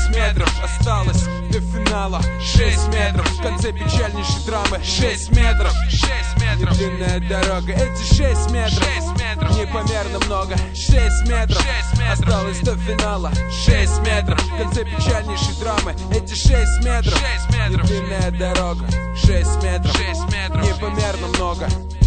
6 метров осталось до финала. 6 метров в конце печальнейшей драмы. 6 метров, 6 метров. Длинная дорога, эти 6 метров, 6 метров. Непомерно много. 6 метров, 6 метров осталось до финала. 6 метров в конце печальнейшей драмы. Эти 6 метров, 6 метров. Длинная дорога, 6 метров, 6 метров. Непомерно много.